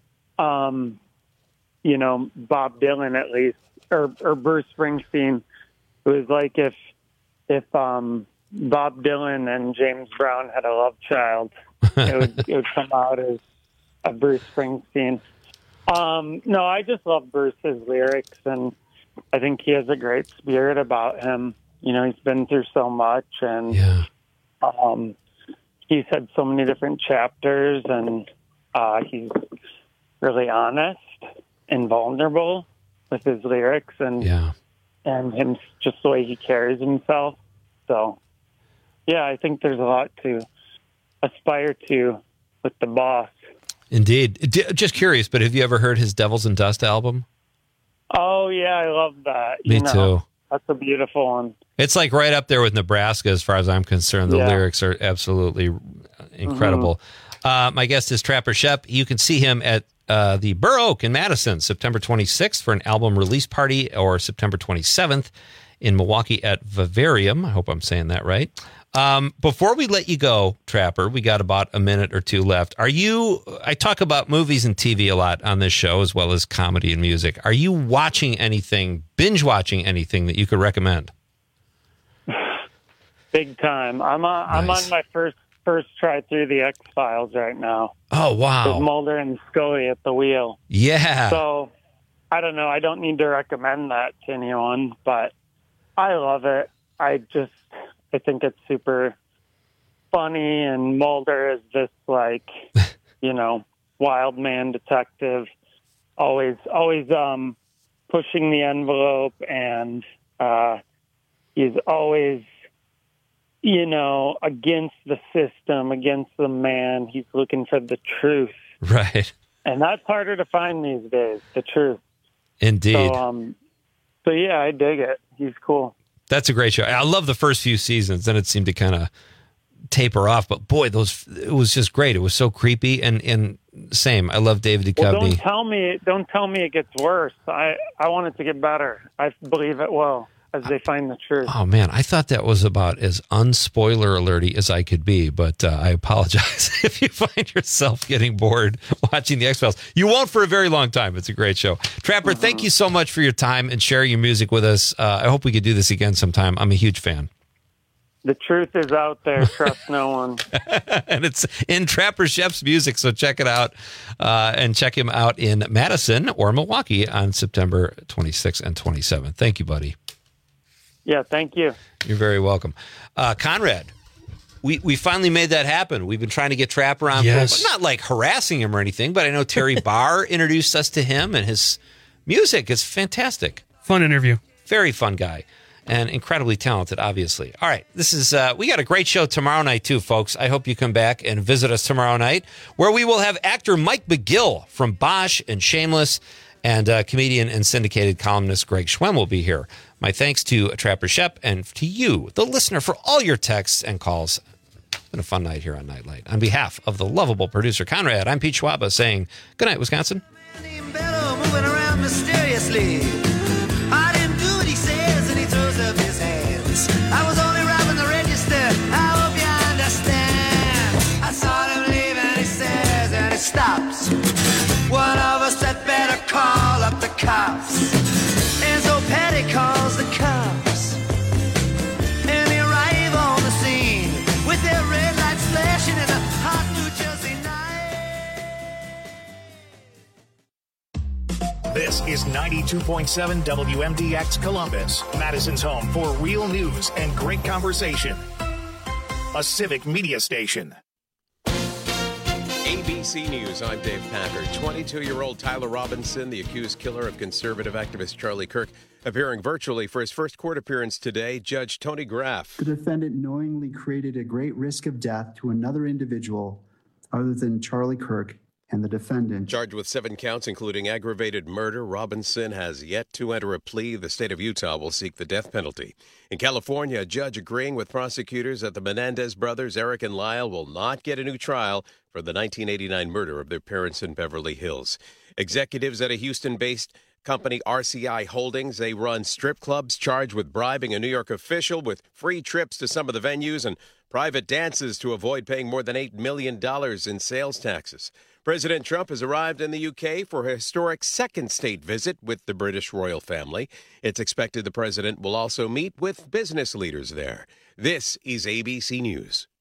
um, you know, Bob Dylan at least, or, or Bruce Springsteen. It was like if, If um, Bob Dylan and James Brown had a love child, it would it would come out as a Bruce Springsteen. Um, no, I just love Bruce's lyrics, and I think he has a great spirit about him. You know, he's been through so much, and yeah. um, he's had so many different chapters, and uh, he's really honest and vulnerable with his lyrics, and yeah. and him, just the way he carries himself. So, yeah, I think there's a lot to aspire to with the boss. Indeed. D- just curious, but have you ever heard his Devils and Dust album? Oh, yeah, I love that. Me you know, too. That's a beautiful one. It's like right up there with Nebraska as far as I'm concerned. The Yeah. lyrics are absolutely incredible. Mm-hmm. Uh, my guest is Trapper Shep. You can see him at uh, the Burr Oak in Madison, September twenty-sixth for an album release party, or September twenty-seventh in Milwaukee at Vivarium. I hope I'm saying that right. Um, before we let you go, Trapper, we got about a minute or two left. Are you, I talk about movies and T V a lot on this show, as well as comedy and music. Are you watching anything, binge watching anything that you could recommend? Big time. I'm on, I'm Nice. on my first first try through the X-Files right now. Oh, wow. With Mulder and Scully at the wheel. Yeah. So, I don't know. I don't need to recommend that to anyone, but I love it. I just, I think it's super funny, and Mulder is this, like, you know, wild man detective, always, always um, pushing the envelope, and uh, he's always, you know, against the system, against the man. He's looking for the truth. Right. And that's harder to find these days, the truth. Indeed. So, um, so yeah, I dig it. He's cool. That's a great show. I love the first few seasons. Then it seemed to kind of taper off. But boy, those it was just great. It was so creepy. And, and same, I love David Duchovny. Well, don't tell me, don't tell me it gets worse. I, I want it to get better. I believe it will, as they find the truth. Oh, man, I thought that was about as unspoiler alerty as I could be, but uh, I apologize if you find yourself getting bored watching the X-Files. You won't for a very long time. It's a great show. Trapper, mm-hmm. Thank you so much for your time and sharing your music with us. Uh, I hope we could do this again sometime. I'm a huge fan. The truth is out there. Trust no one. And it's in Trapper Shep's music, so check it out. Uh, and check him out in Madison or Milwaukee on September twenty-sixth and twenty-seventh. Thank you, buddy. Yeah, thank you. You're very welcome. Uh, Conrad, we, we finally made that happen. We've been trying to get Trapper on, Yes. for, not like harassing him or anything, but I know Terry Barr introduced us to him, and his music is fantastic. Fun interview. Very fun guy, and incredibly talented, obviously. All right, this is uh, we got a great show tomorrow night, too, folks. I hope you come back and visit us tomorrow night, where we will have actor Mike McGill from Bosch and Shameless, and uh, comedian and syndicated columnist Greg Schwem will be here. My thanks to Trapper Shep and to you, the listener, for all your texts and calls. been a fun night here on Nightlight. On behalf of the lovable producer Conrad, I'm Pete Schwaba saying good night, Wisconsin. Moving around mysteriously. I didn't do what he says, and he throws up his hands. I was only robbing the register. I hope you understand. I saw him leave, and he says, and he stops. One of us had better call up the cops. And so Patty calls the cops, and they arrive on the scene with their red lights flashing in a hot New Jersey night. This is ninety-two point seven W M D X Columbus, Madison's home for real news and great conversation. A civic media station. A B C News, I'm Dave Packer. twenty-two-year-old Tyler Robinson, the accused killer of conservative activist Charlie Kirk, appearing virtually for his first court appearance today. Judge Tony Graff. The defendant knowingly created a great risk of death to another individual other than Charlie Kirk and the defendant. Charged with seven counts, including aggravated murder, Robinson has yet to enter a plea. The state of Utah will seek the death penalty. In California, a judge agreeing with prosecutors that the Menendez brothers, Eric and Lyle, will not get a new trial for the nineteen eighty-nine murder of their parents in Beverly Hills. Executives at a Houston-based company, R C I Holdings, they run strip clubs charged with bribing a New York official with free trips to some of the venues and private dances to avoid paying more than eight million dollars in sales taxes. President Trump has arrived in the U K for a historic second state visit with the British royal family. It's expected the president will also meet with business leaders there. This is A B C News.